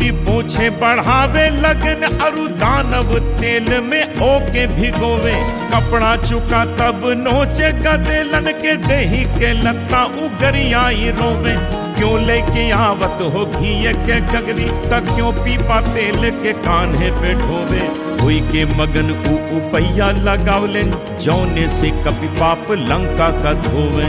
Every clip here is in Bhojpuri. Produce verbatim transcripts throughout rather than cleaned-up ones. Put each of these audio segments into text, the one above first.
स्वामी पोछे बढ़ावे लगन अरु दानव तेल में ओके भिगोवे। कपड़ा चुका तब नोचे गदेलन के देही के लत्ता उगरियाई रोवे। क्यों लेके आवत हो घी के गगरी तक क्यों पीपा तेल के कान्हे पे ढोवे। हुई के मगन ऊ उपैया लगावलेन जौने से कपि पाप लंका का धोवे।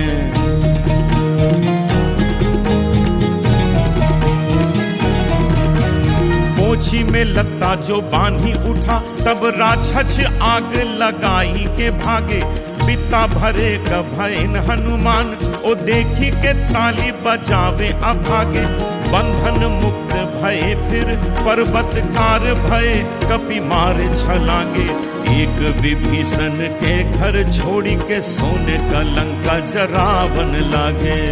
पोछी में लत्ता जो बांधी उठा तब राक्षस आग लगाई के भागे। पिता भरे का भयन हनुमान ओ देखी के ताली बजावे अभागे। बंधन मुक्त भये फिर पर्वतकार भये कपि मार छलांगे। एक विभीषण के घर छोड़ी के सोने का लंका जरावन लागे।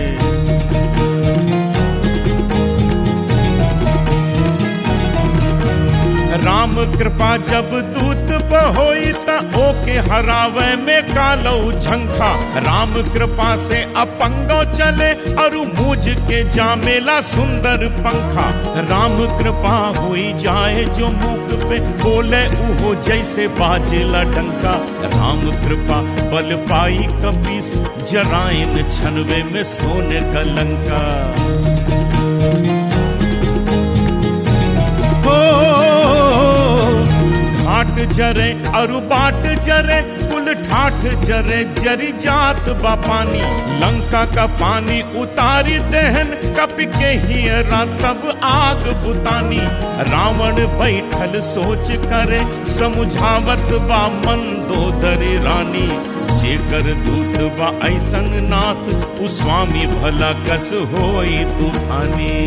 राम कृपा जब दूत बहोई त ओके हरावे में कालो झंखा। राम कृपा से अपंगो चले अरु मूझ के जामेला सुंदर पंखा। राम कृपा हुई जाए जो मुख पे बोले उहो जैसे बाजेला डंका। राम कृपा बल पाई कपीस जराइन छनवे में सोने का लंका। ठाठ जरे अरु बाट जरे कुल ठाठ जरे जरी जात बा पानी। लंका का पानी उतारी दहन कपि के हियरा तब आग बुतानी। रावण बैठल सोच करे समुझावत बा मंदोदरी रानी। जेकर दूत बा ऐसन नाथ उ स्वामी भला कस होई तूफानी।